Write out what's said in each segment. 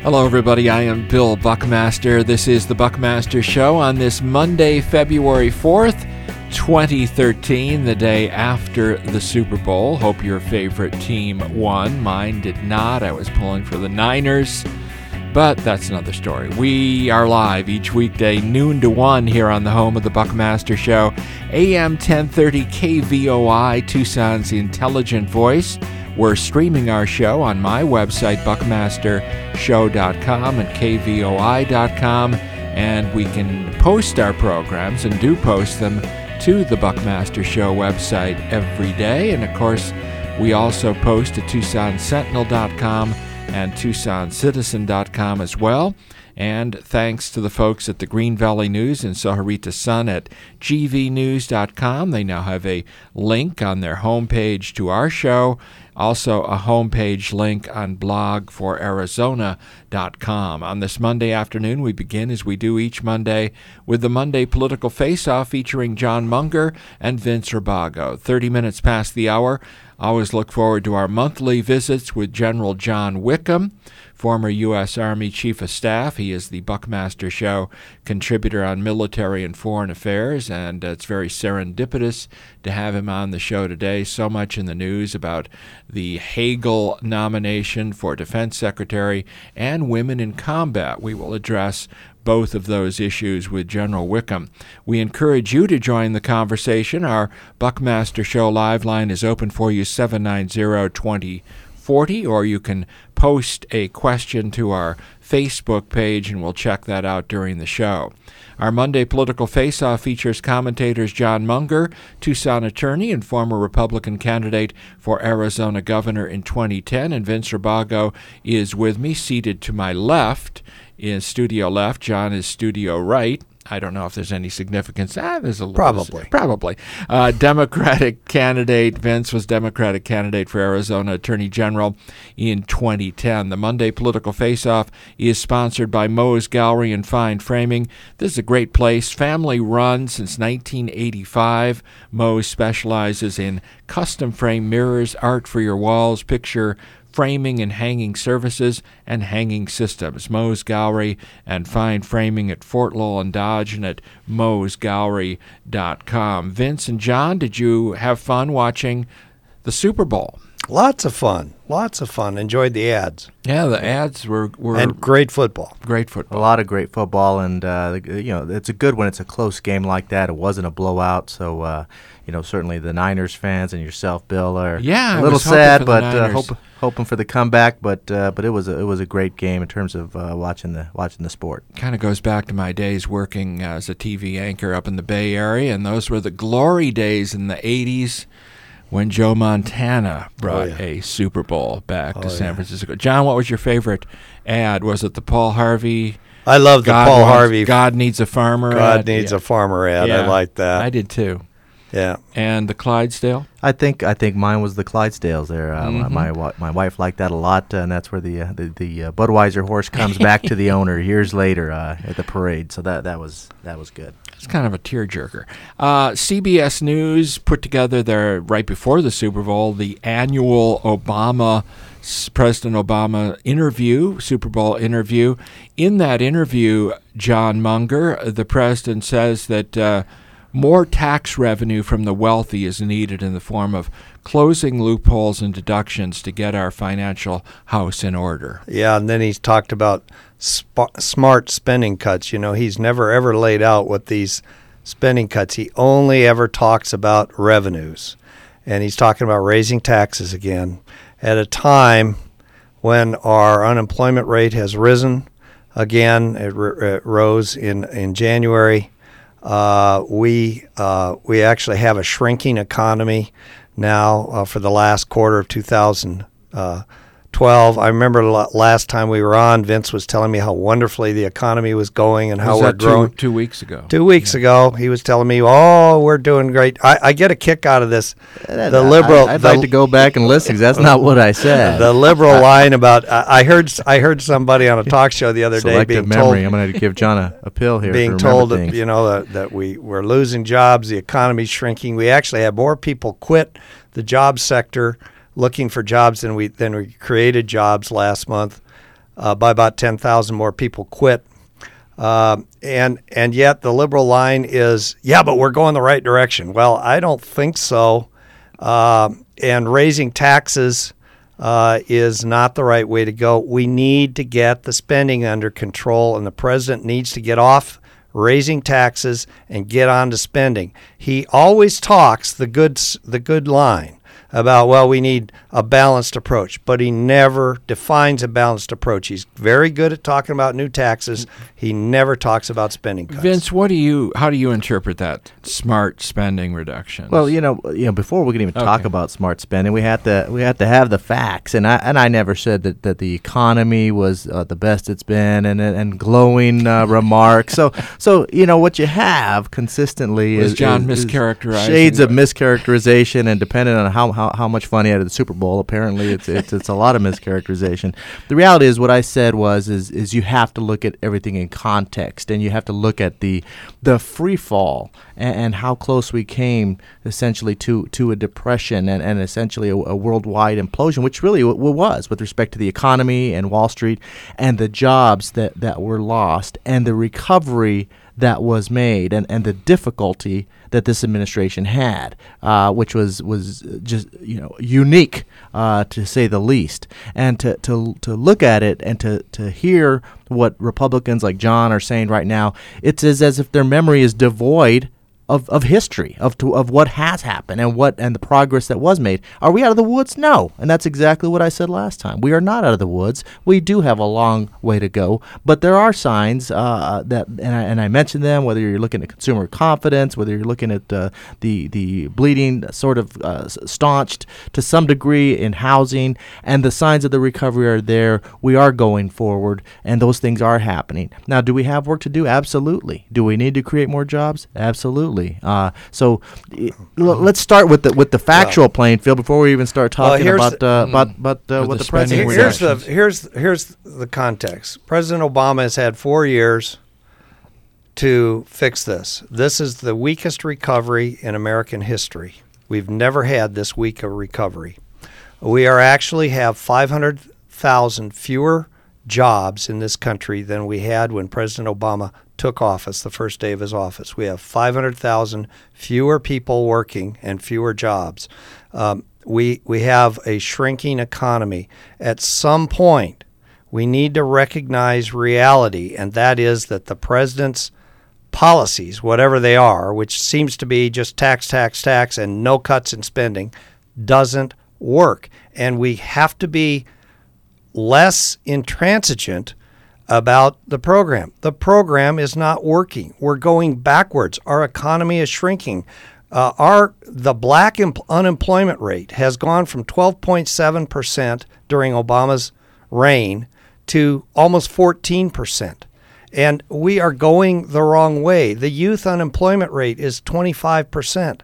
Hello, everybody. I am Bill Buckmaster. This is the Buckmaster Show on this Monday, February 4th, 2013, the day after the Super Bowl. Hope your favorite team won. Mine did not. I was pulling for the Niners, but that's another story. We are live each weekday, noon to 1, here on the home of the Buckmaster Show, AM 1030 KVOI, Tucson's intelligent voice. We're streaming our show on my website, buckmastershow.com and kvoi.com, and we can post our programs and do post them to the Buckmaster Show website every day. And of course, we also post at TucsonSentinel.com and TucsonCitizen.com as well. And thanks to the folks at the Green Valley News and Soharita Sun at gvnews.com. They now have a link on their homepage to our show. Also a homepage link on blogforarizona.com. On this Monday afternoon, we begin, as we do each Monday, with the Monday Political Face-Off featuring John Munger and Vince Rabago. 30 minutes past the hour. Always look forward to our monthly visits with General John Wickham, former U.S. Army Chief of Staff. He is the Buckmaster Show contributor on military and foreign affairs, and it's very serendipitous to have him on the show today. So much in the news about the Hagel nomination for Defense Secretary and women in combat. We will address both of those issues with General Wickham. We encourage you to join the conversation. Our Buckmaster Show live line is open for you, 790-2040, or you can post a question to our Facebook page, and we'll check that out during the show. Our Monday Political Face-Off features commentators John Munger, Tucson attorney and former Republican candidate for Arizona governor in 2010, and Vince Rabago is with me, seated to my left. In studio left, John is studio right. I don't know if there's any significance. There's a little. Probably. Democratic candidate. Vince was Democratic candidate for Arizona Attorney General in 2010. The Monday Political Face-Off is sponsored by Moe's Gallery and Fine Framing. This is a great place. Family run since 1985. Moe's specializes in custom frame mirrors, art for your walls, picture framing and hanging services, and hanging systems. Moe's Gallery and Fine Framing at Fort Lowell and Dodge, and at moesgallery.com. Vince and John, did you have fun watching the Super Bowl? Lots of fun. Enjoyed the ads. Yeah, the ads were and great football. Great football. A lot of great football, and it's a good when it's a close game like that. It wasn't a blowout, so certainly the Niners fans and yourself, Bill, are a little sad, but hoping for the comeback. But it was a great game in terms of watching the sport. Kind of goes back to my days working as a TV anchor up in the Bay Area, and those were the glory days in the 80s. When Joe Montana brought a Super Bowl back to San Francisco. John, what was your favorite ad? Was it the Paul Harvey? I love the Paul Harvey. God needs a farmer ad. God needs a farmer ad. Yeah, I like that. I did too. Yeah. And the Clydesdale? I think mine was the Clydesdales there. My wife liked that a lot, and that's where the Budweiser horse comes back to the owner years later at the parade. So that was good. It's kind of a tearjerker. CBS News put together there right before the Super Bowl the annual President Obama interview, Super Bowl interview. In that interview, John Munger, the president, says that more tax revenue from the wealthy is needed in the form of closing loopholes and deductions to get our financial house in order. Yeah, and then he's talked about smart spending cuts. He's never, ever laid out what these spending cuts. He only ever talks about revenues. And he's talking about raising taxes again at a time when our unemployment rate has risen again. It rose in January. We actually have a shrinking economy now for the last quarter of 2012. I remember last time we were on, Vince was telling me how wonderfully the economy was going and how we're growing. 2 weeks ago. 2 weeks ago, he was telling me, we're doing great. I get a kick out of this. I'd like to go back and listen because that's not what I said. The liberal line about I heard somebody on a talk show the other day being memory. told. I'm going to give John a pill here. Being told that we're losing jobs, the economy's shrinking. We actually have more people quit the job sector looking for jobs than we created jobs last month. by about 10,000 more people quit. And yet the liberal line is, yeah, but we're going the right direction. Well, I don't think so. And raising taxes is not the right way to go. We need to get the spending under control, and the president needs to get off raising taxes and get on to spending. He always talks the good line about, well, we need a balanced approach, but he never defines a balanced approach. He's very good at talking about new taxes. He never talks about spending cuts. Vince, how do you interpret that smart spending reduction? Well, before we can even talk about smart spending, we have to have the facts. And I never said that the economy was the best it's been, and glowing remarks. So what you have consistently is John mischaracterizing shades of mischaracterization, and depending on how much fun he had at the Super Bowl, apparently it's a lot of mischaracterization. The reality is, what I said is you have to look at everything in context, and you have to look at the free fall and how close we came essentially to a depression and essentially a worldwide implosion, which really was with respect to the economy and Wall Street and the jobs that were lost and the recovery that was made and the difficulty that this administration had, which was just unique to say the least. And to look at it and to hear what Republicans like John are saying right now, it's as if their memory is devoid of history, of what has happened and the progress that was made. Are we out of the woods? No. And that's exactly what I said last time. We are not out of the woods. We do have a long way to go, but there are signs that, and I mentioned them, whether you're looking at consumer confidence, whether you're looking at the bleeding sort of staunched to some degree in housing, and the signs of the recovery are there. We are going forward, and those things are happening. Now, do we have work to do? Absolutely. Do we need to create more jobs? Absolutely. So let's start with the factual playing field before we even start talking about what the president. Here's the context. President Obama has had 4 years to fix this. This is the weakest recovery in American history. We've never had this weak a recovery. We actually have 500,000 fewer jobs in this country than we had when President Obama took office, the first day of his office. We have 500,000 fewer people working and fewer jobs. We have a shrinking economy. At some point, we need to recognize reality, and that is that the president's policies, whatever they are, which seems to be just tax, and no cuts in spending, doesn't work. And we have to be less intransigent about the program. The program is not working. We're going backwards. Our economy is shrinking. The black unemployment rate has gone from 12.7% during Obama's reign to almost 14%. And we are going the wrong way. The youth unemployment rate is 25%.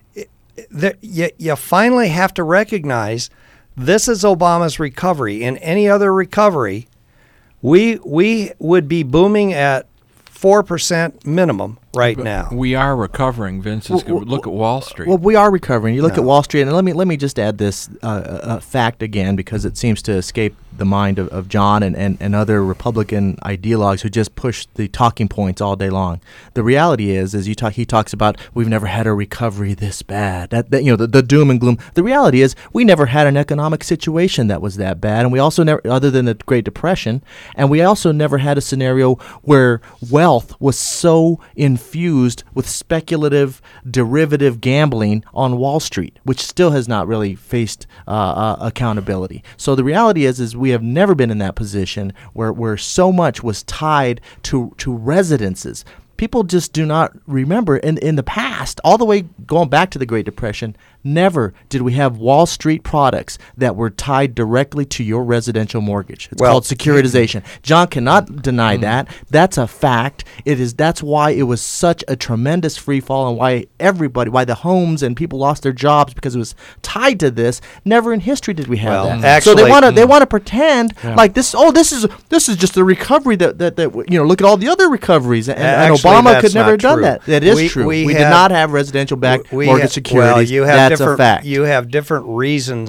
You finally have to recognize this is Obama's recovery. In any other recovery, we would be booming at 4% minimum now. We are recovering, Vince. Look at Wall Street. Well, we are recovering. You look at Wall Street, and let me just add this fact again, because it seems to escape the mind of John and other Republican ideologues who just push the talking points all day long. The reality is he talks about we've never had a recovery this bad. The doom and gloom. The reality is we never had an economic situation that was that bad, and we also never, other than the Great Depression, and we also never had a scenario where wealth was so infused with speculative derivative gambling on Wall Street, which still has not really faced accountability. So the reality is we have never been in that position where so much was tied to residences. People just do not remember in the past, all the way going back to the Great Depression, never did we have Wall Street products that were tied directly to your residential mortgage. It's called securitization. John cannot deny that. That's a fact. That's why it was such a tremendous free fall, and why the homes and people lost their jobs, because it was tied to this. Never in history did we have that. Actually, so they want to pretend like this. Oh, this is just a recovery that look at all the other recoveries, and Obama could never have done that. That is true. We did not have residential-backed mortgage securities. You have different reasons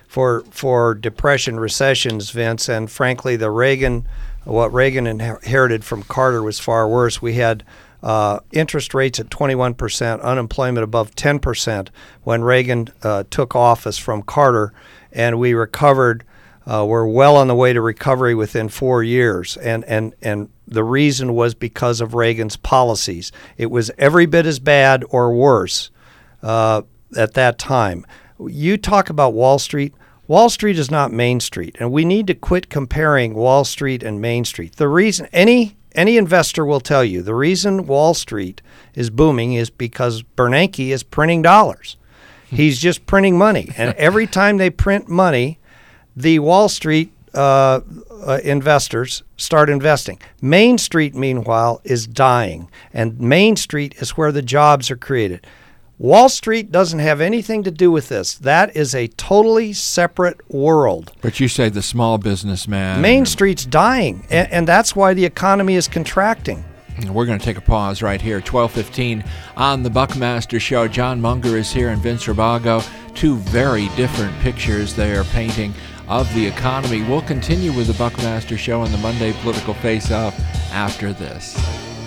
for depression, recessions, Vince, and frankly, what Reagan inherited from Carter was far worse. We had interest rates at 21%, unemployment above 10% when Reagan took office from Carter, and we recovered. We're well on the way to recovery within 4 years, and the reason was because of Reagan's policies. It was every bit as bad or worse at that time. You talk about Wall Street. Wall Street is not Main Street, and we need to quit comparing Wall Street and Main Street. The reason any investor will tell you the reason Wall Street is booming is because Bernanke is printing dollars. He's just printing money, and every time they print money, the Wall Street investors start investing. Main Street, meanwhile, is dying, and Main Street is where the jobs are created. Wall Street doesn't have anything to do with this. That is a totally separate world. But you say the small businessman. Main Street's dying, and that's why the economy is contracting. We're going to take a pause right here. 12:15 on the Buckmaster Show. John Munger is here and Vince Rabago. Two very different pictures they are painting of the economy. We'll continue with the Buckmaster Show and the Monday Political Face-Off after this.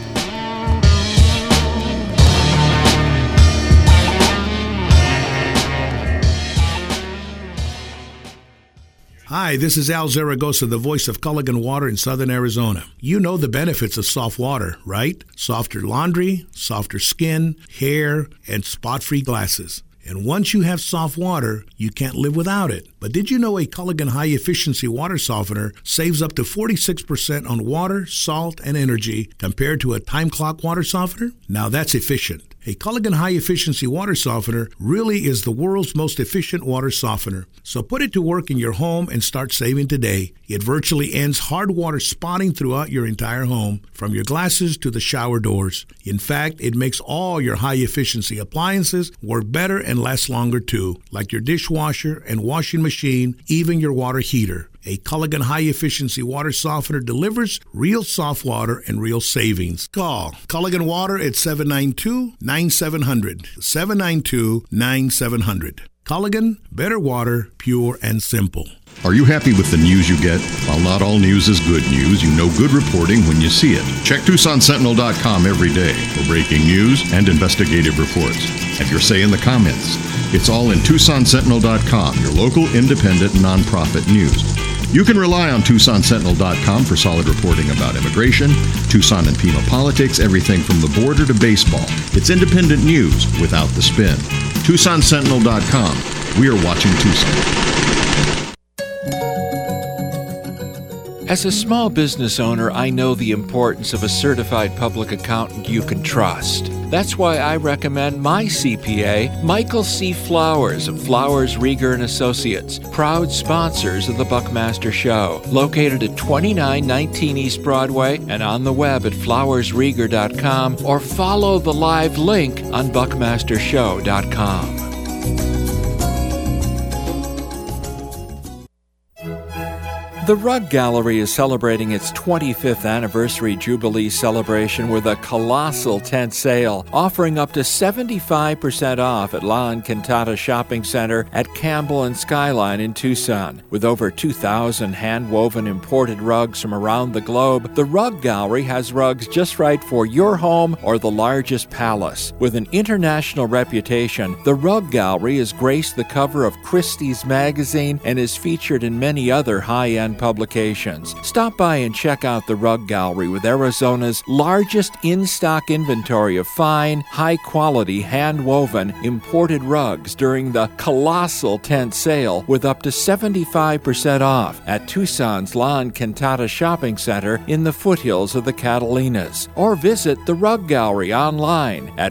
Hi, this is Al Zaragoza, the voice of Culligan Water in Southern Arizona. You know the benefits of soft water, right? Softer laundry, softer skin, hair, and spot-free glasses. And once you have soft water, you can't live without it. But did you know a Culligan high-efficiency water softener saves up to 46% on water, salt, and energy compared to a time clock water softener? Now that's efficient. A Culligan high-efficiency water softener really is the world's most efficient water softener. So put it to work in your home and start saving today. It virtually ends hard water spotting throughout your entire home, from your glasses to the shower doors. In fact, it makes all your high-efficiency appliances work better and last longer too, like your dishwasher and washing machine, even your water heater. A Culligan high-efficiency water softener delivers real soft water and real savings. Call Culligan Water at 792-9700. 792-9700. Culligan, better water, pure and simple. Are you happy with the news you get? While not all news is good news, you know good reporting when you see it. Check TucsonSentinel.com every day for breaking news and investigative reports. Have your say in the comments. It's all in TucsonSentinel.com, your local independent nonprofit news. You can rely on TucsonSentinel.com for solid reporting about immigration, Tucson and Pima politics, everything from the border to baseball. It's independent news without the spin. TucsonSentinel.com. We are watching Tucson. As a small business owner, I know the importance of a certified public accountant you can trust. That's why I recommend my CPA, Michael C. Flowers of Flowers, Rieger & Associates, proud sponsors of the Buckmaster Show. Located at 2919 East Broadway and on the web at flowersrieger.com, or follow the live link on buckmastershow.com. The Rug Gallery is celebrating its 25th anniversary Jubilee celebration with a colossal tent sale, offering up to 75% off at La Encantada Shopping Center at Campbell and Skyline in Tucson. With over 2,000 hand-woven imported rugs from around the globe, the Rug Gallery has rugs just right for your home or the largest palace. With an international reputation, the Rug Gallery has graced the cover of Christie's magazine and is featured in many other high-end publications. Stop by and check out the Rug Gallery with Arizona's largest in-stock inventory of fine, high-quality, hand-woven, imported rugs during the colossal tent sale with up to 75% off at Tucson's La Encantada Shopping Center in the foothills of the Catalinas. Or visit the Rug Gallery online at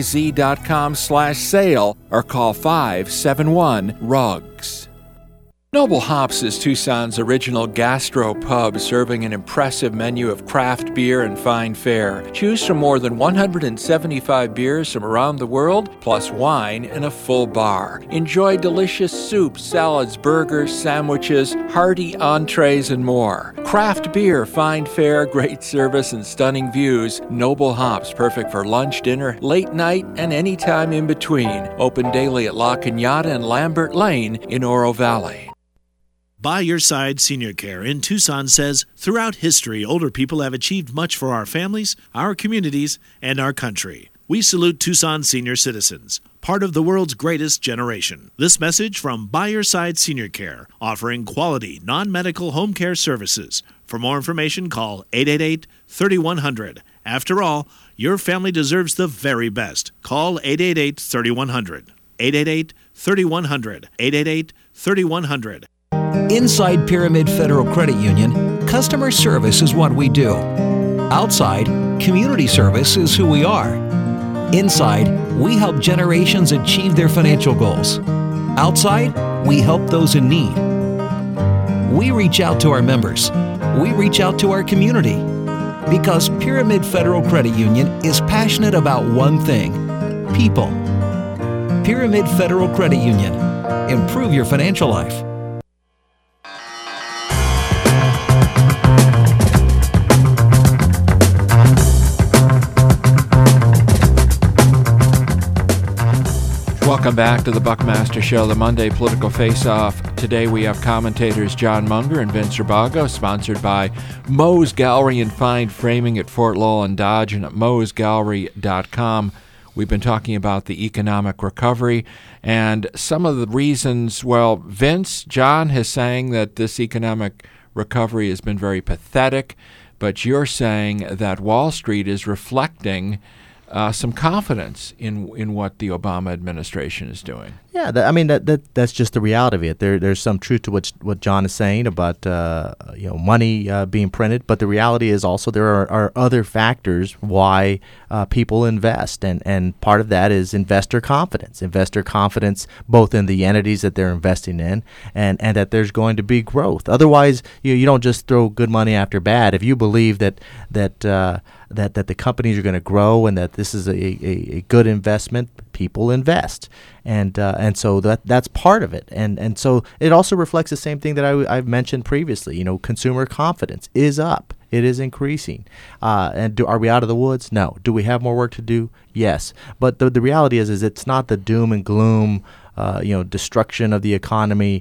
ruggalleryaz.com/sale or call 571-RUGS. Noble Hops is Tucson's original gastro pub, serving an impressive menu of craft beer and fine fare. Choose from more than 175 beers from around the world, plus wine in a full bar. Enjoy delicious soups, salads, burgers, sandwiches, hearty entrees, and more. Craft beer, fine fare, great service, and stunning views. Noble Hops, perfect for lunch, dinner, late night, and any time in between. Open daily at La Cañada and Lambert Lane in Oro Valley. By Your Side Senior Care in Tucson says, throughout history, older people have achieved much for our families, our communities, and our country. We salute Tucson senior citizens, part of the world's greatest generation. This message from By Your Side Senior Care, offering quality, non-medical home care services. For more information, call 888-3100. After all, your family deserves the very best. Call 888-3100. 888-3100. 888-3100. Inside Pyramid Federal Credit Union, customer service is what we do. Outside, community service is who we are. Inside, we help generations achieve their financial goals. Outside, we help those in need. We reach out to our members. We reach out to our community. Because Pyramid Federal Credit Union is passionate about one thing: people. Pyramid Federal Credit Union. Improve your financial life. Welcome back to the Buckmaster Show, the Monday Political Face-Off. Today we have commentators John Munger and Vince Zerbago, sponsored by Moe's Gallery and Fine Framing at Fort Lowell and Dodge and at moesgallery.com. We've been talking about the economic recovery and some of the reasons. Well, Vince, John has saying that this economic recovery has been very pathetic, but you're saying that Wall Street is reflecting some confidence in what the Obama administration is doing. Yeah, that's just the reality of it. There's some truth to what John is saying about money being printed, but the reality is also there are other factors why people invest, and part of that is investor confidence both in the entities that they're investing in and that there's going to be growth. Otherwise, you don't just throw good money after bad. If you believe that the companies are going to grow and that this is a good investment, people invest, and so that's part of it, and so it also reflects the same thing that I've mentioned previously. Consumer confidence is up. It is increasing. And are we out of the woods? No. Do we have more work to do? Yes. But the reality is it's not the doom and gloom, destruction of the economy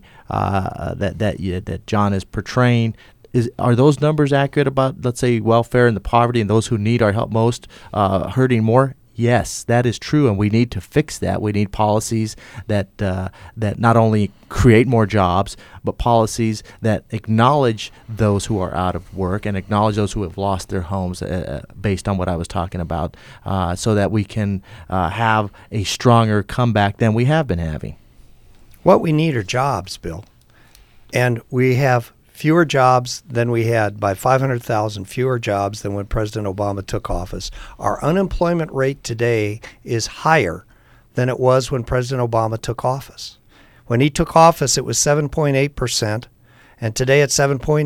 that John is portraying. Are those numbers accurate about, let's say, welfare and the poverty and those who need our help most hurting more? Yes, that is true, and we need to fix that. We need policies that not only create more jobs, but policies that acknowledge those who are out of work and acknowledge those who have lost their homes, based on what I was talking about, so that we can have a stronger comeback than we have been having. What we need are jobs, Bill, and we have fewer jobs than we had, by 500,000 fewer jobs than when President Obama took office. Our unemployment rate today is higher than it was when President Obama took office. When he took office, it was 7.8%, and today it's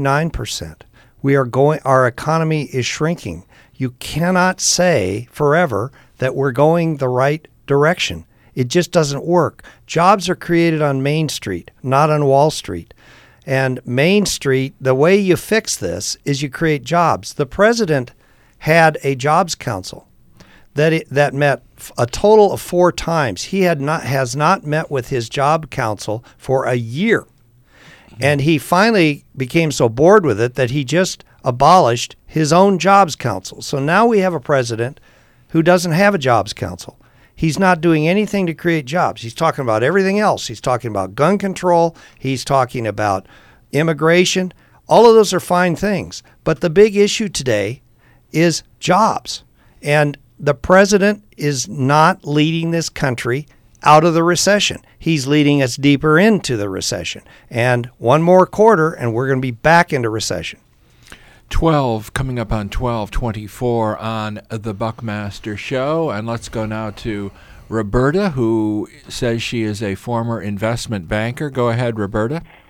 7.9%. Our economy is shrinking. You cannot say forever that we're going the right direction. It just doesn't work. Jobs are created on Main Street, not on Wall Street. And Main Street, the way you fix this is you create jobs. The president had a jobs council that met a total of 4 times. He has not met with his job council for a year. And he finally became so bored with it that he just abolished his own jobs council. So now we have a president who doesn't have a jobs council. He's not doing anything to create jobs. He's talking about everything else. He's talking about gun control. He's talking about immigration. All of those are fine things. But the big issue today is jobs. And the president is not leading this country out of the recession. He's leading us deeper into the recession. And one more quarter, and we're going to be back into recession. 12 coming up on 12:24 on the Buckmaster Show, and let's go now to Roberta, who says she is a former investment banker. Go ahead, Roberta.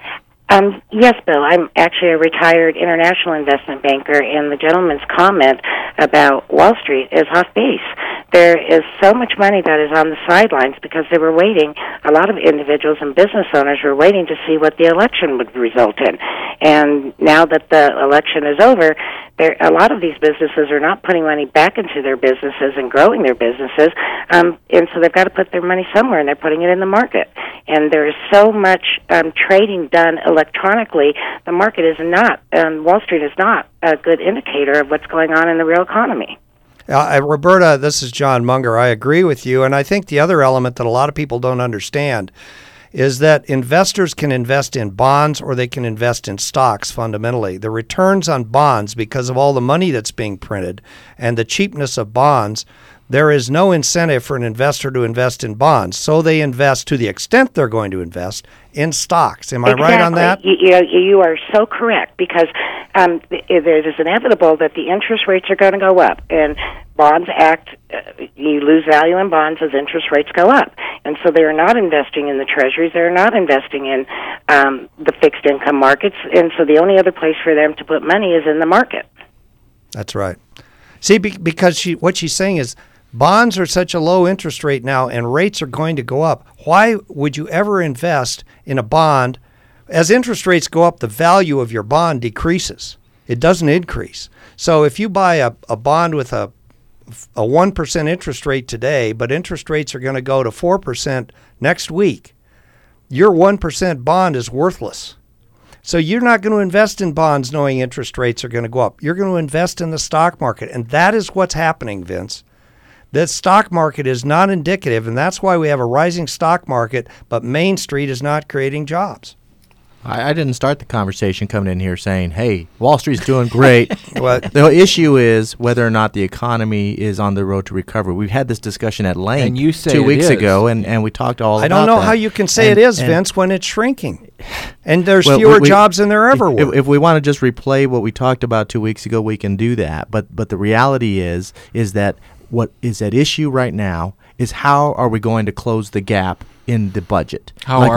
Yes, Bill. I'm actually a retired international investment banker, and the gentleman's comment about Wall Street is off base. There is so much money that is on the sidelines because they were waiting. A lot of individuals and business owners were waiting to see what the election would result in. And now that the election is over, a lot of these businesses are not putting money back into their businesses and growing their businesses, and so they've got to put their money somewhere, and they're putting it in the market. And there is so much trading done electronically. The market is not, Wall Street is not a good indicator of what's going on in the real economy. Roberta, this is John Munger. I agree with you, and I think the other element that a lot of people don't understand is that investors can invest in bonds or they can invest in stocks fundamentally. The returns on bonds, because of all the money that's being printed and the cheapness of bonds, there is no incentive for an investor to invest in bonds. So they invest, to the extent they're going to invest, in stocks. Am I right on that? You are so correct, because it is inevitable that the interest rates are going to go up, and bonds you lose value in bonds as interest rates go up. And so they're not investing in the treasuries, they're not investing in the fixed income markets, and so the only other place for them to put money is in the market. That's right. See, because what she's saying is bonds are such a low interest rate now and rates are going to go up. Why would you ever invest in a bond? As interest rates go up, the value of your bond decreases. It doesn't increase. So if you buy a bond with a 1% interest rate today, but interest rates are going to go to 4% next week, your 1% bond is worthless. So you're not going to invest in bonds knowing interest rates are going to go up. You're going to invest in the stock market. And that is what's happening, Vince. The stock market is not indicative, and that's why we have a rising stock market, but Main Street is not creating jobs. I didn't start the conversation coming in here saying, hey, Wall Street's doing great. The issue is whether or not the economy is on the road to recovery. We've had this discussion at length and you say 2 weeks ago, and we talked all about that. I don't know how you can say it is, Vince, when it's shrinking. And there's fewer jobs than there ever were. If we want to just replay what we talked about 2 weeks ago, we can do that. But the reality is that what is at issue right now is how are we going to close the gap in the budget,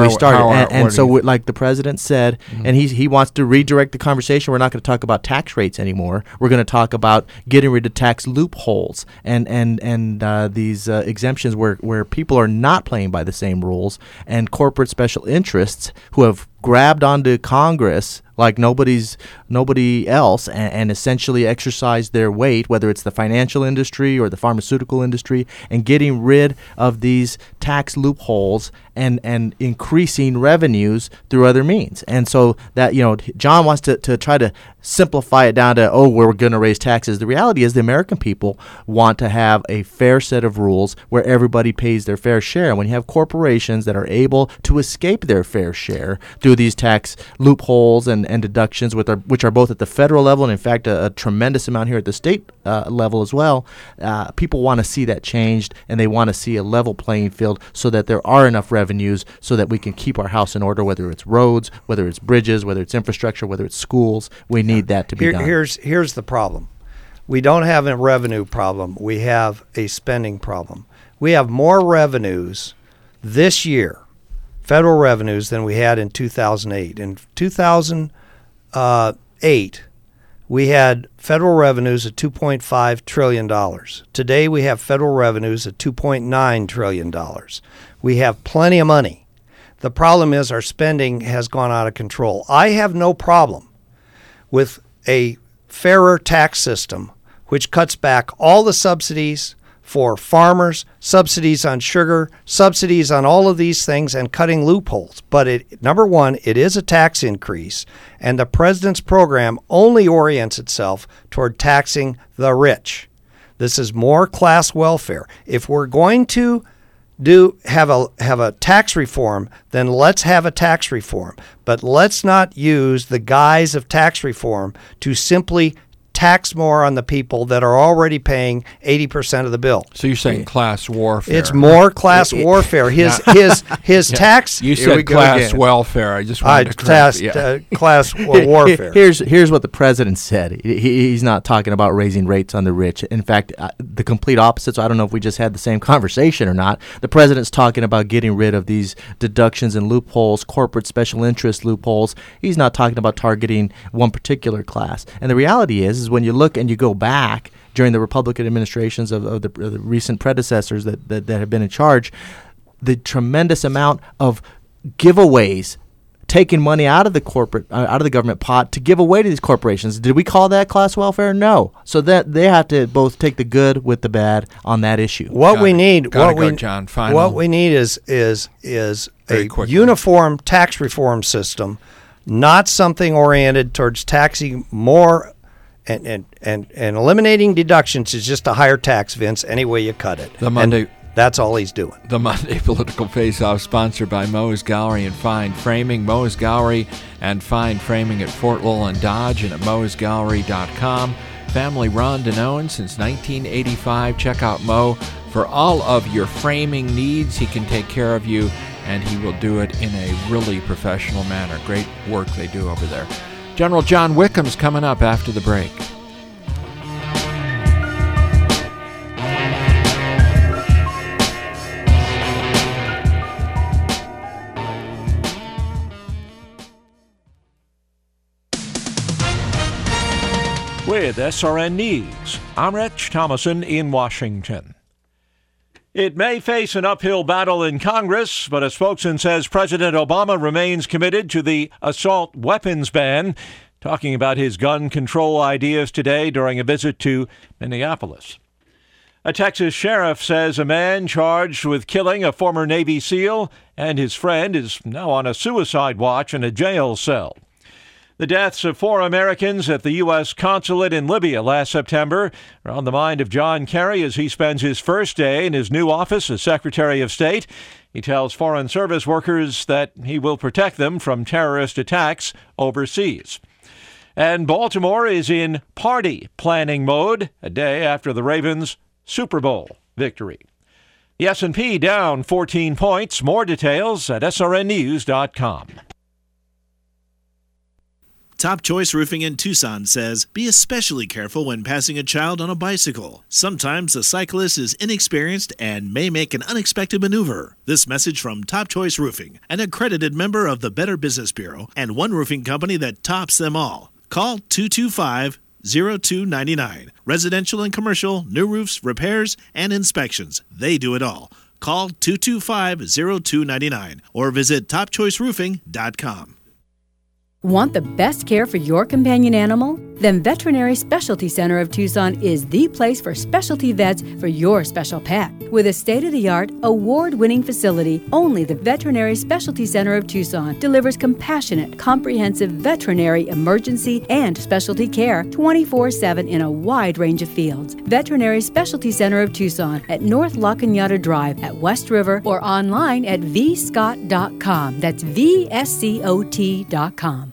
like the president said, and he wants to redirect the conversation. We're not going to talk about tax rates anymore. We're going to talk about getting rid of tax loopholes and these exemptions where people are not playing by the same rules, and corporate special interests who have grabbed onto Congress like nobody else and essentially exercise their weight, whether it's the financial industry or the pharmaceutical industry, and getting rid of these tax loopholes and increasing revenues through other means. And so that, John wants to try to simplify it down to, we're going to raise taxes. The reality is the American people want to have a fair set of rules where everybody pays their fair share. And when you have corporations that are able to escape their fair share through these tax loopholes and deductions, which are both at the federal level and, in fact, a tremendous amount here at the state level as well, people want to see that changed, and they want to see a level playing field so that there are enough revenues so that we can keep our house in order, whether it's roads, whether it's bridges, whether it's infrastructure, whether it's schools. We need that to be done. Here's the problem. We don't have a revenue problem. We have a spending problem. We have more revenues this year, federal revenues, than we had in 2008. In 2008, we had federal revenues of $2.5 trillion. Today, we have federal revenues of $2.9 trillion. We have plenty of money. The problem is our spending has gone out of control. I have no problem with a fairer tax system, which cuts back all the subsidies for farmers, subsidies on sugar, subsidies on all of these things, and cutting loopholes. But number one, it is a tax increase, and the president's program only orients itself toward taxing the rich. This is more class welfare. If we're going to have a tax reform, then let's have a tax reform. But let's not use the guise of tax reform to simply tax more on the people that are already paying 80% of the bill. So you're saying class warfare? It's more class warfare. His tax. You said class welfare. I just wanted to correct. Class warfare. Here's what the president said. He's not talking about raising rates on the rich. In fact, the complete opposite. So I don't know if we just had the same conversation or not. The president's talking about getting rid of these deductions and loopholes, corporate special interest loopholes. He's not talking about targeting one particular class. And the reality is when you look and you go back during the Republican administrations of the recent predecessors that have been in charge, the tremendous amount of giveaways, taking money out of the government pot to give away to these corporations. Did we call that class welfare? No. So that they have to both take the good with the bad on that issue. What we need is a uniform tax reform system, not something oriented towards taxing more and eliminating deductions is just a higher tax, Vince, any way you cut it. That's all he's doing. The Monday Political Face-Off, sponsored by Moe's Gallery and Fine Framing. Moe's Gallery and Fine Framing at Fort Lowell Dodge and at moesgallery.com. Family run and owned since 1985. Check out Moe for all of your framing needs. He can take care of you, and he will do it in a really professional manner. Great work they do over there. General John Wickham's coming up after the break. With SRN News, I'm Rich Thomason in Washington. It may face an uphill battle in Congress, but a spokesman says President Obama remains committed to the assault weapons ban, talking about his gun control ideas today during a visit to Minneapolis. A Texas sheriff says a man charged with killing a former Navy SEAL and his friend is now on a suicide watch in a jail cell. The deaths of 4 Americans at the U.S. consulate in Libya last September are on the mind of John Kerry as he spends his first day in his new office as Secretary of State. He tells Foreign Service workers that he will protect them from terrorist attacks overseas. And Baltimore is in party planning mode a day after the Ravens' Super Bowl victory. The S&P down 14 points. More details at srnnews.com. Top Choice Roofing in Tucson says, be especially careful when passing a child on a bicycle. Sometimes the cyclist is inexperienced and may make an unexpected maneuver. This message from Top Choice Roofing, an accredited member of the Better Business Bureau and one roofing company that tops them all. Call 225-0299. Residential and commercial, new roofs, repairs, and inspections. They do it all. Call 225-0299 or visit topchoiceroofing.com. Want the best care for your companion animal? Then Veterinary Specialty Center of Tucson is the place for specialty vets for your special pet. With a state-of-the-art, award-winning facility, only the Veterinary Specialty Center of Tucson delivers compassionate, comprehensive veterinary emergency and specialty care 24/7 in a wide range of fields. Veterinary Specialty Center of Tucson at North La Cañada Drive at West River or online at vscott.com. That's VSCOT.com.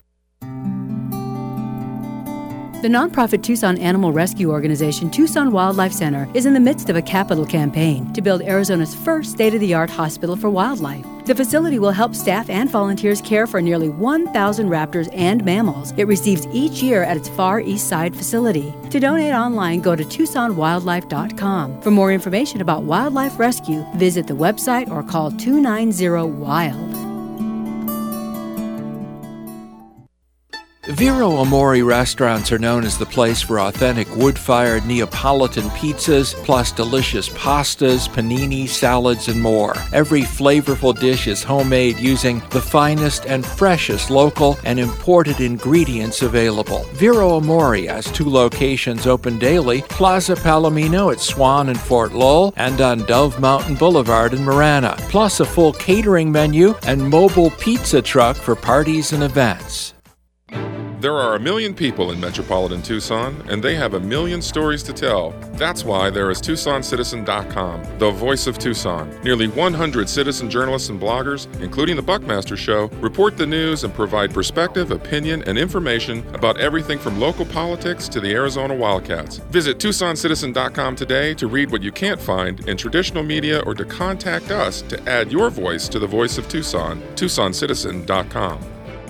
The nonprofit Tucson Animal Rescue Organization, Tucson Wildlife Center, is in the midst of a capital campaign to build Arizona's first state-of-the-art hospital for wildlife. The facility will help staff and volunteers care for nearly 1,000 raptors and mammals it receives each year at its Far East Side facility. To donate online, go to TucsonWildlife.com. For more information about wildlife rescue, visit the website or call 290-WILD. Vero Amore restaurants are known as the place for authentic wood-fired Neapolitan pizzas, plus delicious pastas, panini, salads, and more. Every flavorful dish is homemade using the finest and freshest local and imported ingredients available. Vero Amore has 2 locations open daily, Plaza Palomino at Swan and Fort Lowell, and on Dove Mountain Boulevard in Marana, plus a full catering menu and mobile pizza truck for parties and events. There are 1 million people in metropolitan Tucson, and they have 1 million stories to tell. That's why there is TucsonCitizen.com, the voice of Tucson. Nearly 100 citizen journalists and bloggers, including The Buckmaster Show, report the news and provide perspective, opinion, and information about everything from local politics to the Arizona Wildcats. Visit TucsonCitizen.com today to read what you can't find in traditional media or to contact us to add your voice to the voice of Tucson. TucsonCitizen.com.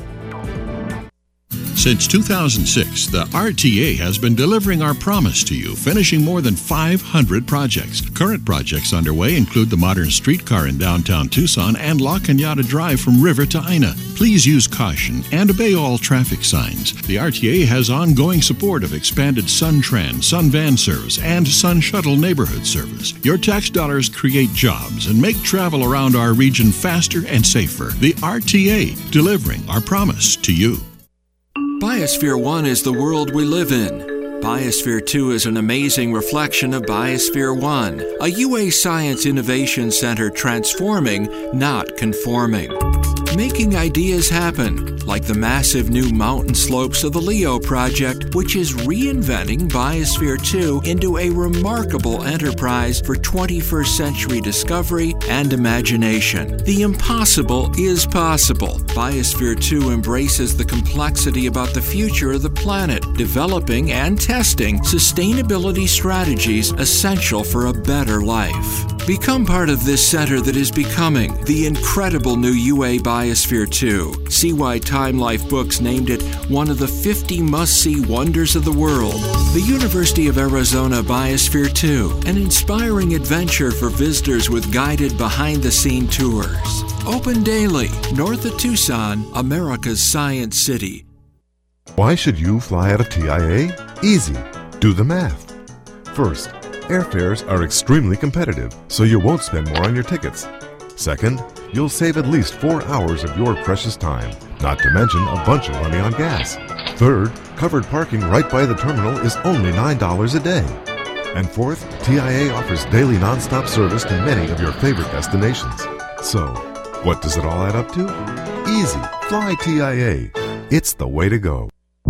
Since 2006, the RTA has been delivering our promise to you, finishing more than 500 projects. Current projects underway include the modern streetcar in downtown Tucson and La Cañada Drive from River to Ina. Please use caution and obey all traffic signs. The RTA has ongoing support of expanded SunTran, Sun Van service, and Sun Shuttle neighborhood service. Your tax dollars create jobs and make travel around our region faster and safer. The RTA, delivering our promise to you. Biosphere 1 is the world we live in. Biosphere 2 is an amazing reflection of Biosphere 1, a UA Science Innovation Center transforming, not conforming. Making ideas happen, like the massive new mountain slopes of the LEO project, which is reinventing Biosphere 2 into a remarkable enterprise for 21st century discovery and imagination. The impossible is possible. Biosphere 2 embraces the complexity about the future of the planet, developing and testing sustainability strategies essential for a better life. Become part of this center that is becoming the incredible new UA Biosphere 2. See why Time Life Books named it one of the 50 must-see wonders of the world. The University of Arizona Biosphere 2, an inspiring adventure for visitors with guided behind-the-scene tours. Open daily, north of Tucson, America's Science City. Why should you fly out of TIA? Easy. Do the math. First, airfares are extremely competitive, so you won't spend more on your tickets. Second, you'll save at least 4 hours of your precious time, not to mention a bunch of money on gas. Third, covered parking right by the terminal is only $9 a day. And fourth, TIA offers daily nonstop service to many of your favorite destinations. So, what does it all add up to? Easy. Fly TIA. It's the way to go.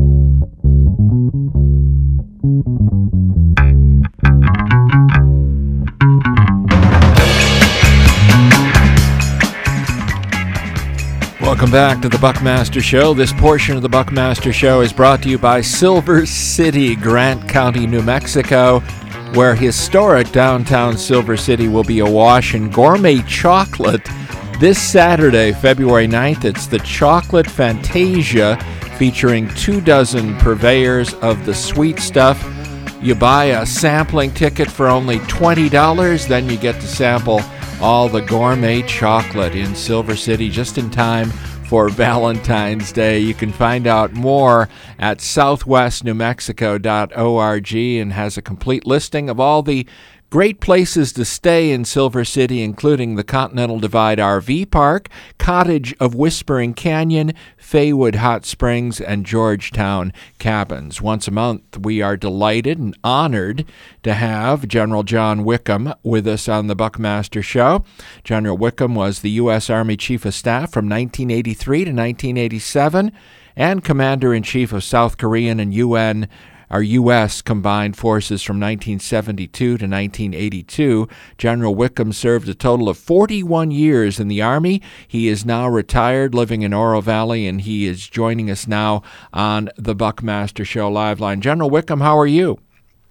Welcome back to the Buckmaster Show. This portion of the Buckmaster Show is brought to you by Silver City, Grant County, New Mexico, where historic downtown Silver City will be awash in gourmet chocolate this Saturday, February 9th. It's the Chocolate Fantasia, featuring 24 purveyors of the sweet stuff. You buy a sampling ticket for only $20, then you get to sample all the gourmet chocolate in Silver City just in time for Valentine's Day. You can find out more at southwestnewmexico.org and has a complete listing of all the great places to stay in Silver City, including the Continental Divide RV Park, Cottage of Whispering Canyon, Faywood Hot Springs, and Georgetown Cabins. Once a month, we are delighted and honored to have General John Wickham with us on the Buckmaster Show. General Wickham was the U.S. Army Chief of Staff from 1983 to 1987 and Commander-in-Chief of South Korean and U.S. Combined Forces from 1972 to 1982. General Wickham served a total of 41 years in the Army. He is now retired, living in Oro Valley, and he is joining us now on the Buckmaster Show Live Line. General Wickham, how are you?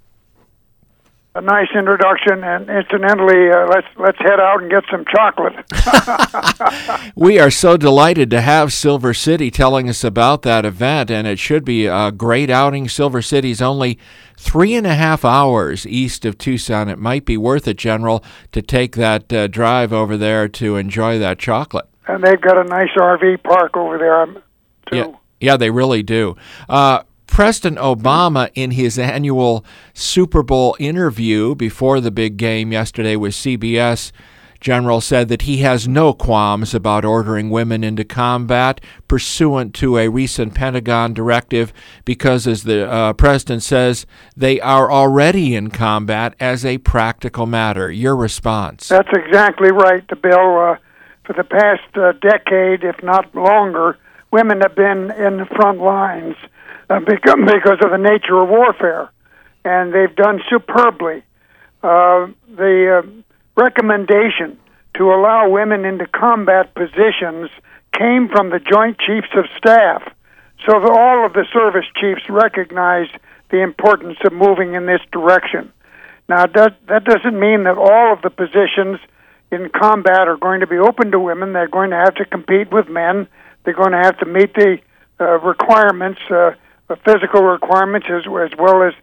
A nice introduction, and incidentally, let's head out and get some chocolate. We are so delighted to have Silver City telling us about that event, and it should be a great outing. Silver City's only 3.5 hours east of Tucson. It might be worth it, General, to take that drive over there to enjoy that chocolate. And they've got a nice RV park over there, too. Yeah, they really do. President Obama, in his annual Super Bowl interview before the big game yesterday with CBS, General, said that he has no qualms about ordering women into combat pursuant to a recent Pentagon directive because, as the president says, they are already in combat as a practical matter. Your response? That's exactly right, Bill. For the past decade, if not longer, women have been in the front lines. because of the nature of warfare, and they've done superbly. The recommendation to allow women into combat positions came from the Joint Chiefs of Staff, so that all of the service chiefs recognized the importance of moving in this direction. Now, that doesn't mean that all of the positions in combat are going to be open to women. They're going to have to compete with men. They're going to have to meet the requirements, physical requirements, as well as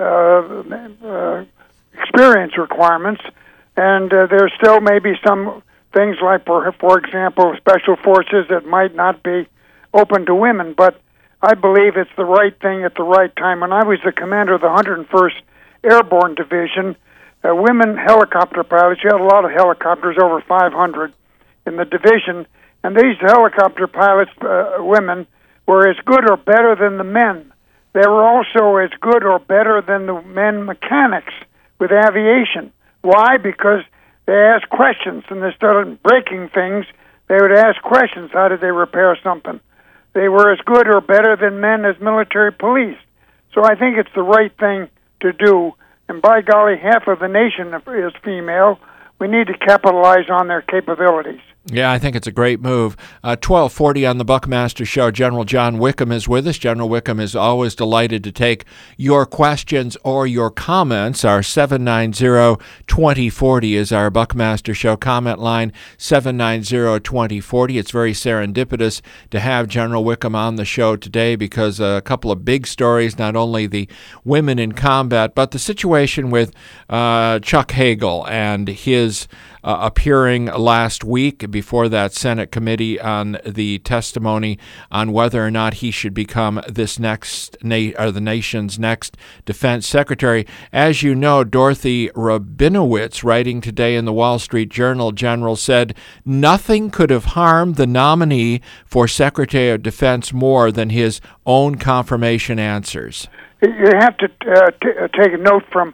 experience requirements. And there still may be some things like, for example, special forces that might not be open to women. But I believe it's the right thing at the right time. When I was the commander of the 101st Airborne Division, women helicopter pilots, you had a lot of helicopters, over 500 in the division, and these helicopter pilots, women, were as good or better than the men. They were also as good or better than the men mechanics with aviation. Why? Because they asked questions, and instead of breaking things, they would ask questions. How did they repair something? They were as good or better than men as military police. So I think it's the right thing to do. And by golly, half of the nation is female. We need to capitalize on their capabilities. Yeah, I think it's a great move. 1240 on the Buckmaster Show. General John Wickham is with us. General Wickham is always delighted to take your questions or your comments. Our 790-2040 is our Buckmaster Show comment line, 790-2040. It's very serendipitous to have General Wickham on the show today because a couple of big stories, not only the women in combat, but the situation with Chuck Hagel and his appearing last week before that Senate committee on the testimony on whether or not he should become this the nation's next defense secretary. As you know, Dorothy Rabinowitz, writing today in the Wall Street Journal, General, said nothing could have harmed the nominee for Secretary of Defense more than his own confirmation answers. You have to take a note from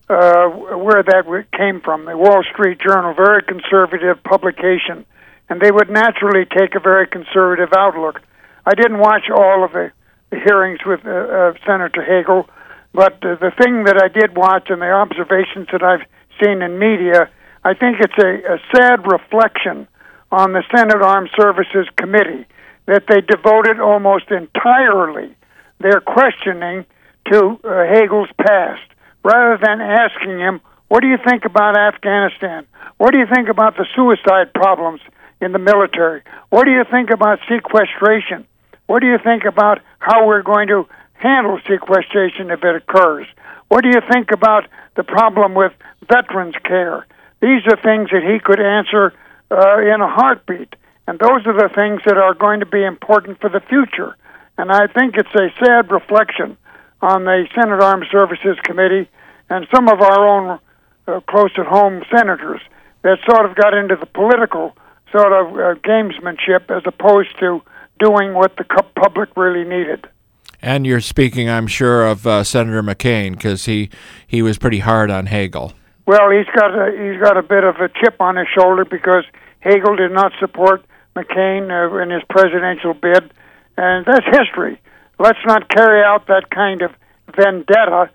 where that came from. The Wall Street Journal, very conservative publication, and they would naturally take a very conservative outlook. I didn't watch all of the hearings with Senator Hagel, but the thing that I did watch and the observations that I've seen in media, I think it's a sad reflection on the Senate Armed Services Committee that they devoted almost entirely their questioning to Hagel's past, rather than asking him, what do you think about Afghanistan? What do you think about the suicide problems in the military? What do you think about sequestration? What do you think about how we're going to handle sequestration if it occurs? What do you think about the problem with veterans care? These are things that he could answer in a heartbeat, and those are the things that are going to be important for the future. And I think it's a sad reflection on the Senate Armed Services Committee and some of our own close-at-home senators that sort of got into the political sort of gamesmanship as opposed to doing what the public really needed. And you're speaking, I'm sure, of Senator McCain, because he was pretty hard on Hagel. Well, he's got a bit of a chip on his shoulder because Hagel did not support McCain in his presidential bid, and that's history. Let's not carry out that kind of vendetta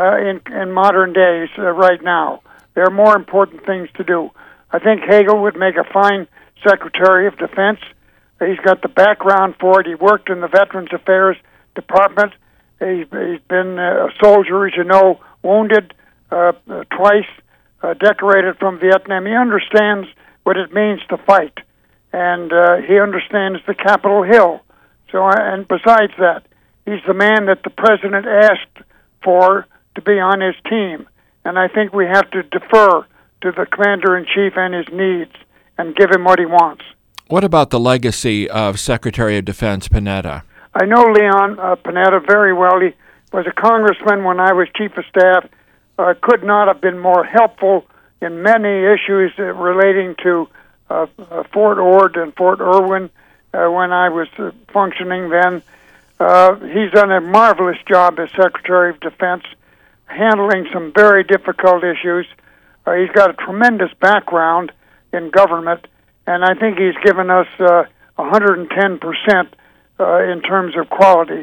in modern days right now. There are more important things to do. I think Hagel would make a fine Secretary of Defense. He's got the background for it. He worked in the Veterans Affairs Department. He's been a soldier, as you know, wounded twice, decorated from Vietnam. He understands what it means to fight, and he understands the Capitol Hill. So, and besides that, he's the man that the president asked for to be on his team. And I think we have to defer to the commander-in-chief and his needs and give him what he wants. What about the legacy of Secretary of Defense Panetta? I know Leon Panetta very well. He was a congressman when I was chief of staff. Could not have been more helpful in many issues relating to Fort Ord and Fort Irwin when I was functioning then. He's done a marvelous job as Secretary of Defense, handling some very difficult issues. He's got a tremendous background in government, and I think he's given us 110% in terms of quality.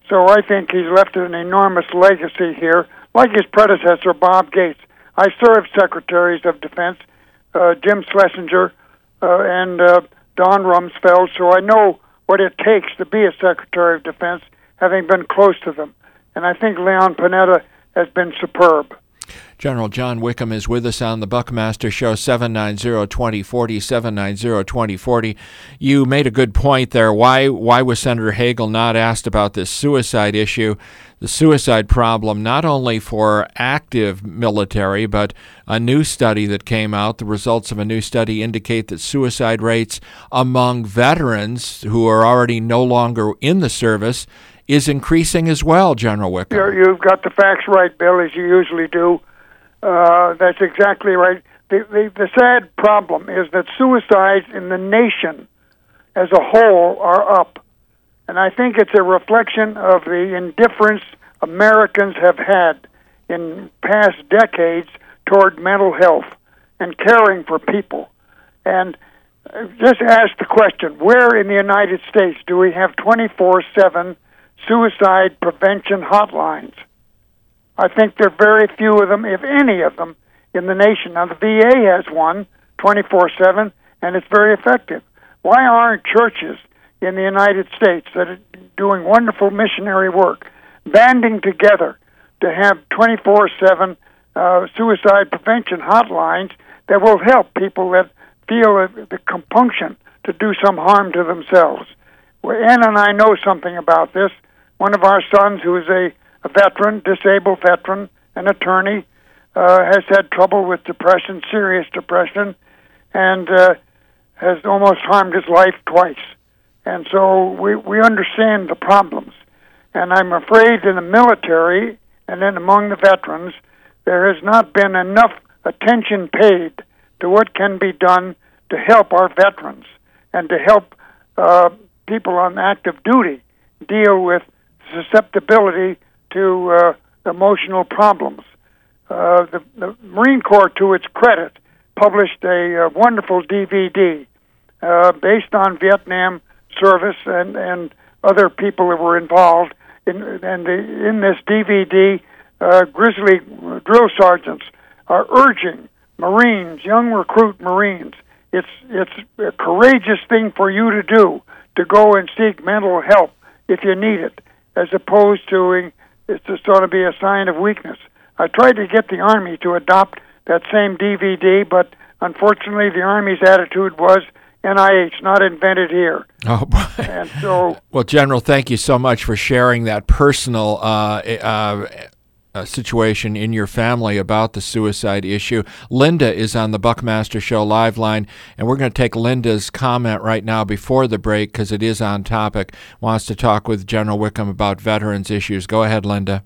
So I think he's left an enormous legacy here, like his predecessor, Bob Gates. I served Secretaries of Defense, Jim Schlesinger and Don Rumsfeld, so I know what it takes to be a Secretary of Defense, having been close to them. And I think Leon Panetta has been superb. General John Wickham is with us on the Buckmaster Show, 790-2040, 790-2040. You made a good point there. Why was Senator Hagel not asked about this suicide issue, the suicide problem, not only for active military, but a new study that came out, the results of a new study indicate that suicide rates among veterans who are already no longer in the service is increasing as well, General Wickham. You've got the facts right, Bill, as you usually do. That's exactly right. The sad problem is that suicides in the nation as a whole are up. And I think it's a reflection of the indifference Americans have had in past decades toward mental health and caring for people. And just ask the question, where in the United States do we have 24/7 suicide prevention hotlines? I think there are very few of them, if any of them, in the nation. Now, the VA has one 24/7, and it's very effective. Why aren't churches in the United States that are doing wonderful missionary work banding together to have 24/7 suicide prevention hotlines that will help people that feel the compunction to do some harm to themselves? Well, Ann and I know something about this. One of our sons, who is a veteran, disabled veteran, an attorney, has had trouble with depression, serious depression, and has almost harmed his life twice. And so we understand the problems. And I'm afraid in the military and then among the veterans, there has not been enough attention paid to what can be done to help our veterans and to help people on active duty deal with susceptibility to emotional problems. The Marine Corps, to its credit, published a wonderful DVD based on Vietnam service and other people that were involved. In this DVD, grizzly drill sergeants are urging Marines, young recruit Marines, it's a courageous thing for you to do, to go and seek mental help if you need it, as opposed to it's sort of be a sign of weakness. I tried to get the Army to adopt that same DVD, but unfortunately the Army's attitude was NIH, not invented here. Oh, boy. And so, well, General, thank you so much for sharing that personal situation in your family about the suicide issue. Linda is on the Buckmaster Show live line, and we're going to take Linda's comment right now before the break because it is on topic. Wants to talk with General Wickham about veterans issues. Go ahead, Linda.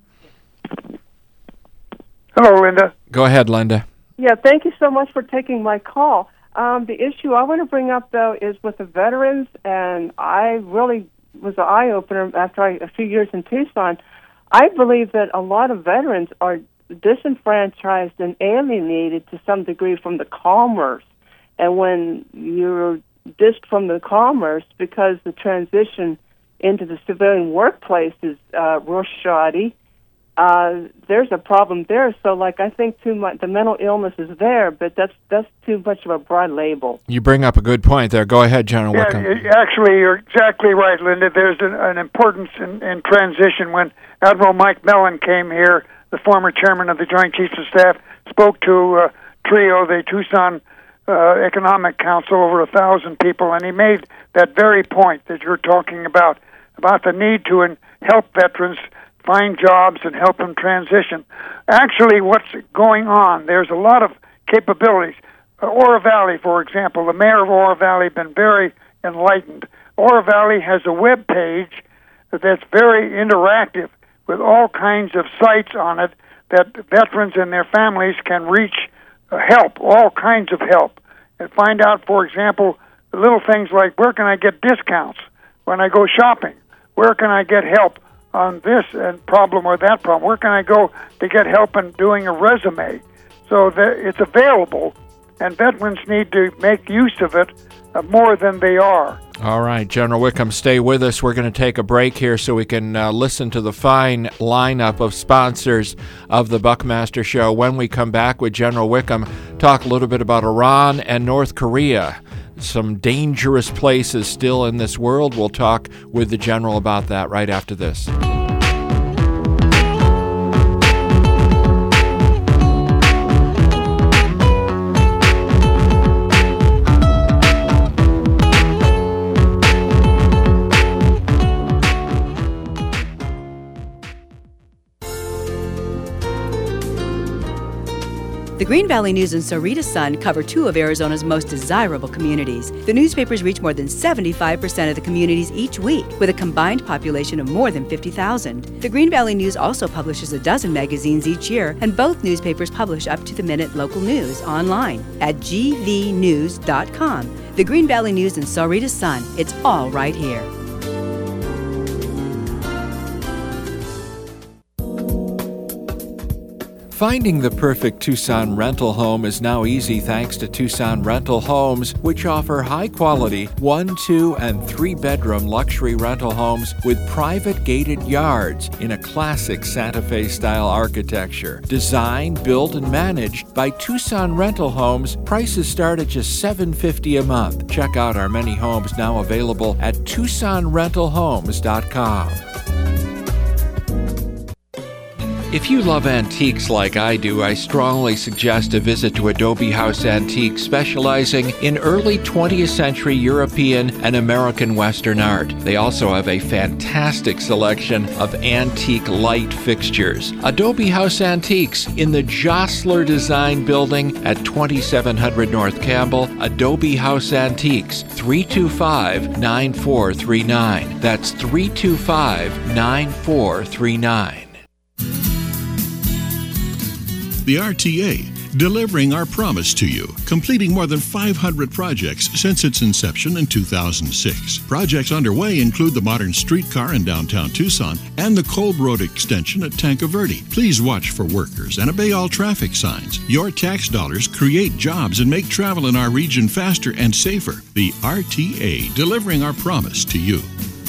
Hello, Linda. Go ahead, Linda. Yeah, thank you so much for taking my call. The issue I want to bring up, though, is with the veterans, and I really was an eye-opener after a few years in Tucson. I believe that a lot of veterans are disenfranchised and alienated to some degree from the commerce. And when you're dished from the commerce because the transition into the civilian workplace is real shoddy, there's a problem there. So, I think too much the mental illness is there, but that's too much of a broad label. You bring up a good point there. Go ahead, General Wickham. Actually, you're exactly right, Linda. There's an importance in transition. When Admiral Mike Mellon came here, the former chairman of the Joint Chiefs of Staff, spoke to TRIO, the Tucson Economic Council, over 1,000 people, and he made that very point that you're talking about the need to help veterans find jobs and help them transition. Actually, what's going on, there's a lot of capabilities. Oro Valley, for example, the mayor of Oro Valley has been very enlightened. Oro Valley has a web page that's very interactive with all kinds of sites on it that veterans and their families can reach help, all kinds of help, and find out, for example, little things like where can I get discounts when I go shopping? Where can I get help on this problem or that problem? Where can I go to get help in doing a resume? So that it's available and veterans need to make use of it more than they are. All right, General Wickham, stay with us. We're going to take a break here so we can listen to the fine lineup of sponsors of the Buckmaster Show. When we come back with General Wickham, talk a little bit about Iran and North Korea. Some dangerous places still in this world. We'll talk with the General about that right after this. The Green Valley News and Sarita Sun cover two of Arizona's most desirable communities. The newspapers reach more than 75% of the communities each week, with a combined population of more than 50,000. The Green Valley News also publishes a dozen magazines each year, and both newspapers publish up-to-the-minute local news online at gvnews.com. The Green Valley News and Sarita Sun. It's all right here. Finding the perfect Tucson rental home is now easy thanks to Tucson Rental Homes, which offer high-quality 1, 2, and 3-bedroom luxury rental homes with private gated yards in a classic Santa Fe-style architecture. Designed, built, and managed by Tucson Rental Homes, prices start at just $750 a month. Check out our many homes now available at TucsonRentalHomes.com. If you love antiques like I do, I strongly suggest a visit to Adobe House Antiques, specializing in early 20th century European and American Western art. They also have a fantastic selection of antique light fixtures. Adobe House Antiques in the Jostler Design Building at 2700 North Campbell. Adobe House Antiques, 325-9439. That's 325-9439. The RTA, delivering our promise to you, completing more than 500 projects since its inception in 2006. Projects underway include the modern streetcar in downtown Tucson and the Kolb Road extension at Tanque Verde. Please watch for workers and obey all traffic signs. Your tax dollars create jobs and make travel in our region faster and safer. The RTA, delivering our promise to you.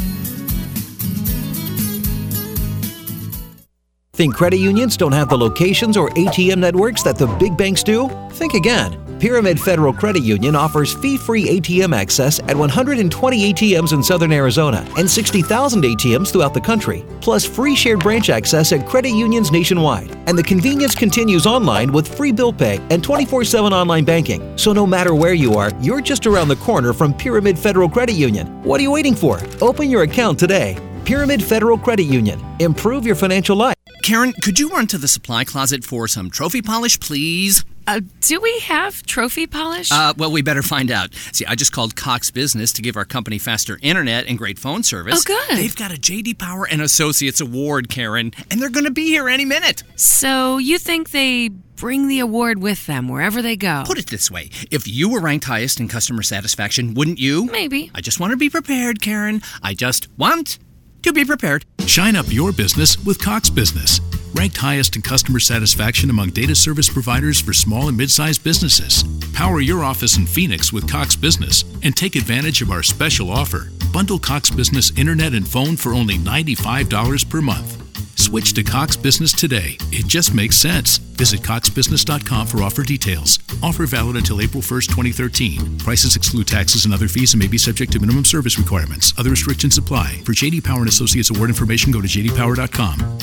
Think credit unions don't have the locations or ATM networks that the big banks do? Think again. Pyramid Federal Credit Union offers fee-free ATM access at 120 ATMs in southern Arizona and 60,000 ATMs throughout the country, plus free shared branch access at credit unions nationwide. And the convenience continues online with free bill pay and 24/7 online banking. So no matter where you are, you're just around the corner from Pyramid Federal Credit Union. What are you waiting for? Open your account today. Pyramid Federal Credit Union. Improve your financial life. Karen, could you run to the supply closet for some trophy polish, please? Do we have trophy polish? Well, we better find out. See, I just called Cox Business to give our company faster internet and great phone service. Oh, good. They've got a J.D. Power and Associates Award, Karen, and they're going to be here any minute. So you think they bring the award with them wherever they go? Put it this way. If you were ranked highest in customer satisfaction, wouldn't you? Maybe. I just want to be prepared, Karen. I just want to be prepared. Shine up your business with Cox Business. Ranked highest in customer satisfaction among data service providers for small and mid-sized businesses. Power your office in Phoenix with Cox Business and take advantage of our special offer. Bundle Cox Business internet and phone for only $95 per month. Switch to Cox Business today. It just makes sense. Visit coxbusiness.com for offer details. Offer valid until April 1st, 2013. Prices exclude taxes and other fees and may be subject to minimum service requirements. Other restrictions apply. For J.D. Power and Associates award information, go to jdpower.com.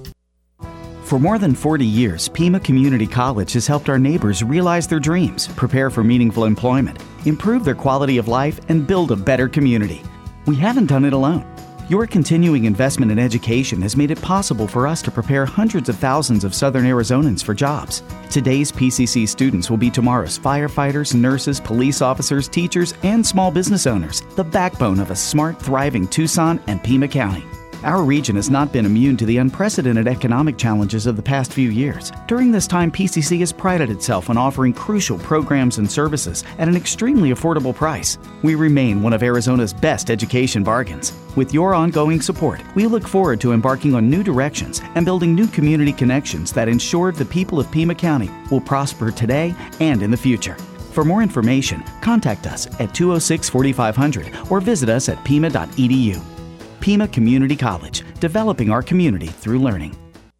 For more than 40 years, Pima Community College has helped our neighbors realize their dreams, prepare for meaningful employment, improve their quality of life, and build a better community. We haven't done it alone. Your continuing investment in education has made it possible for us to prepare hundreds of thousands of Southern Arizonans for jobs. Today's PCC students will be tomorrow's firefighters, nurses, police officers, teachers, and small business owners, the backbone of a smart, thriving Tucson and Pima County. Our region has not been immune to the unprecedented economic challenges of the past few years. During this time, PCC has prided itself on offering crucial programs and services at an extremely affordable price. We remain one of Arizona's best education bargains. With your ongoing support, we look forward to embarking on new directions and building new community connections that ensure the people of Pima County will prosper today and in the future. For more information, contact us at 206-4500 or visit us at pima.edu. Pima Community College, developing our community through learning.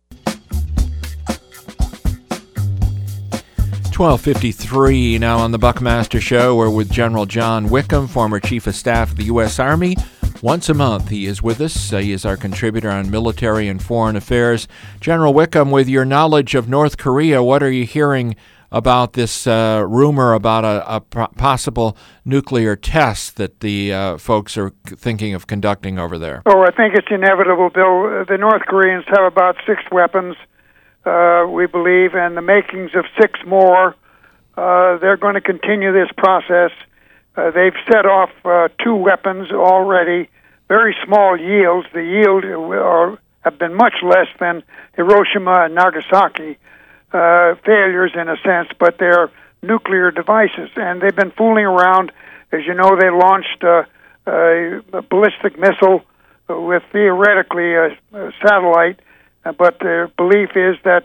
12:53 now on the Buckmaster Show. We're with General John Wickham, former Chief of Staff of the U.S. Army. Once a month, he is with us. He is our contributor on military and foreign affairs. General Wickham, with your knowledge of North Korea, what are you hearing about this rumor about a possible nuclear test that the folks are thinking of conducting over there? Oh, I think it's inevitable, Bill. The North Koreans have about 6 weapons, we believe, and the makings of 6 more. They're going to continue this process. They've set off 2 weapons already, very small yields. The yield have been much less than Hiroshima and Nagasaki. Failures in a sense, but they're nuclear devices, and they've been fooling around. As you know, they launched a ballistic missile with theoretically a satellite, but their belief is that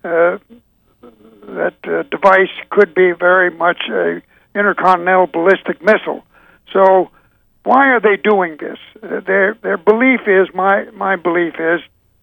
that device could be very much a intercontinental ballistic missile. So why are they doing this? Their belief is, my belief is,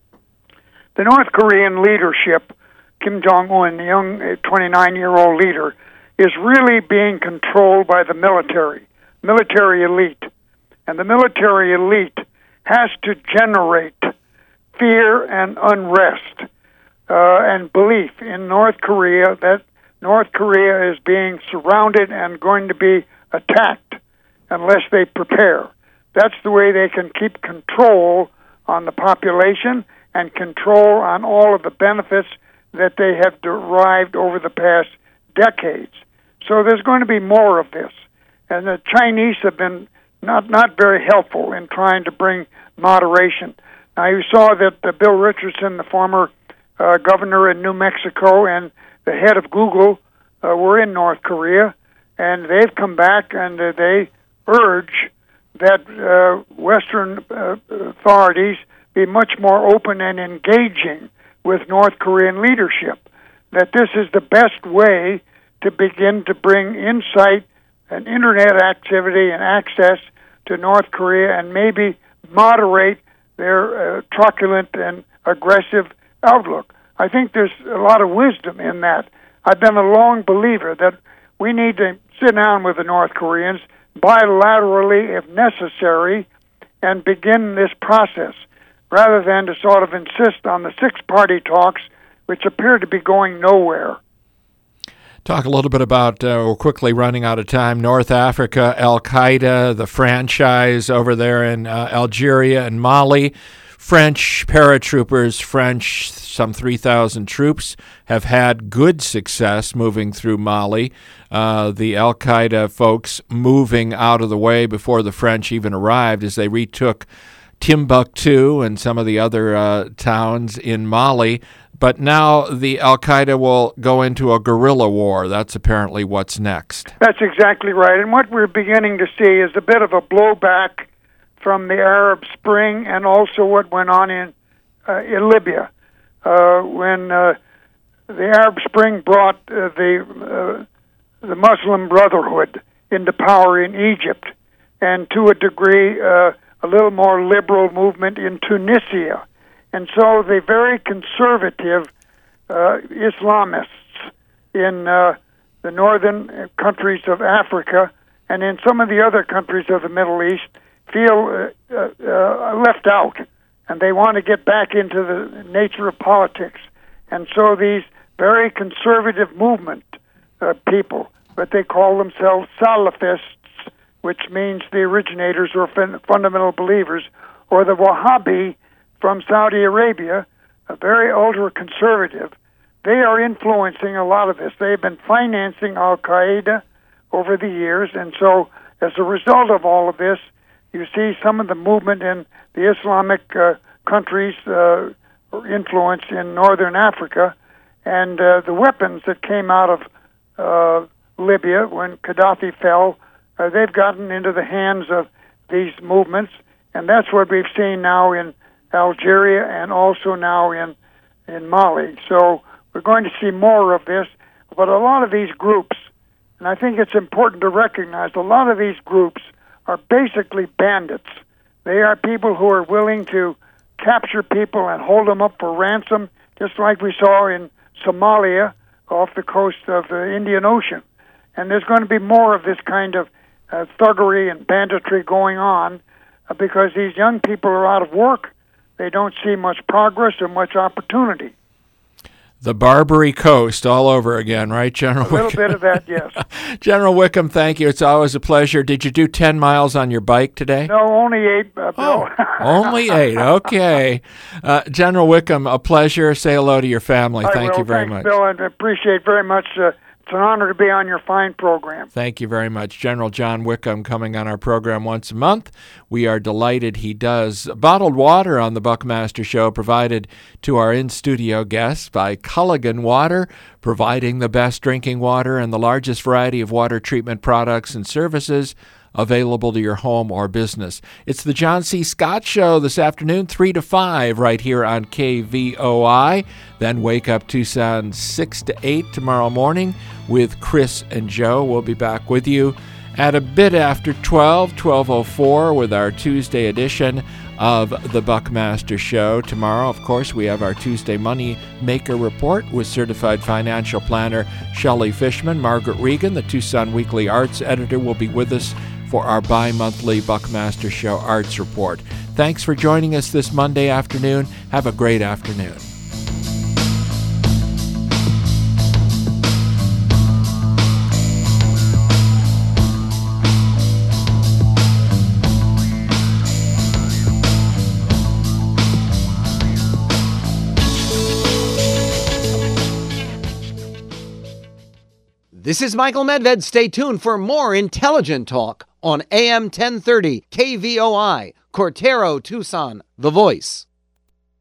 the North Korean leadership, Kim Jong-un, the young 29-year-old leader, is really being controlled by the military elite. And the military elite has to generate fear and unrest and belief in North Korea that North Korea is being surrounded and going to be attacked unless they prepare. That's the way they can keep control on the population and control on all of the benefits that they have derived over the past decades. So there's going to be more of this. And the Chinese have been not very helpful in trying to bring moderation. Now, you saw that Bill Richardson, the former governor in New Mexico, and the head of Google were in North Korea, and they've come back and they urge that Western authorities be much more open and engaging with North Korean leadership, that this is the best way to begin to bring insight and internet activity and access to North Korea and maybe moderate their truculent and aggressive outlook. I think there's a lot of wisdom in that. I've been a long believer that we need to sit down with the North Koreans bilaterally, if necessary, and begin this process, rather than to sort of insist on the 6-party talks, which appear to be going nowhere. Talk a little bit about, we're quickly running out of time, North Africa, Al-Qaeda, the franchise over there in Algeria and Mali. French paratroopers, some 3,000 troops, have had good success moving through Mali. The Al-Qaeda folks moving out of the way before the French even arrived as they retook Timbuktu and some of the other towns in Mali. But now the Al-Qaeda will go into a guerrilla war. That's apparently what's next. That's exactly right. And what we're beginning to see is a bit of a blowback from the Arab Spring and also what went on in Libya. When the Arab Spring brought the Muslim Brotherhood into power in Egypt, and to a degree a little more liberal movement in Tunisia. And so the very conservative Islamists in the northern countries of Africa and in some of the other countries of the Middle East feel left out, and they want to get back into the nature of politics. And so these very conservative movement people, but they call themselves Salafists, which means the originators or fundamental believers, or the Wahhabi from Saudi Arabia, a very ultra-conservative. They are influencing a lot of this. They've been financing Al-Qaeda over the years, and so as a result of all of this, you see some of the movement in the Islamic countries' influence in northern Africa, and the weapons that came out of Libya when Gaddafi fell, they've gotten into the hands of these movements, and that's what we've seen now in Algeria and also now in Mali. So we're going to see more of this, but a lot of these groups, And I think it's important to recognize a lot of these groups are basically bandits. They are people who are willing to capture people and hold them up for ransom, just like we saw in Somalia off the coast of the Indian Ocean. And there's going to be more of this kind of thuggery and banditry going on because these young people are out of work. They don't see much progress or much opportunity. The Barbary Coast all over again, right, General Wickham? A little bit of that, yes. General Wickham, thank you. It's always a pleasure. Did you do 10 miles on your bike today? No, only 8, Bill. Oh, only 8. Okay. General Wickham, a pleasure. Say hello to your family. Thank you very much. Bill, I appreciate very much. It's an honor to be on your fine program. Thank you very much. General John Wickham coming on our program once a month. We are delighted he does. Bottled water on the Buckmaster Show provided to our in-studio guests by Culligan Water, providing the best drinking water and the largest variety of water treatment products and services available to your home or business. It's the John C. Scott Show this afternoon, 3 to 5, right here on KVOI. Then Wake Up Tucson 6 to 8 tomorrow morning with Chris and Joe. We'll be back with you at a bit after 12:04 with our Tuesday edition of the Buckmaster Show. Tomorrow, of course, we have our Tuesday Money Maker Report with certified financial planner Shelley Fishman. Margaret Regan, the Tucson Weekly Arts editor, will be with us for our bi-monthly Buckmaster Show Arts Report. Thanks for joining us this Monday afternoon. Have a great afternoon. This is Michael Medved. Stay tuned for more intelligent talk on AM 1030 KVOI, Cortero, Tucson, The Voice.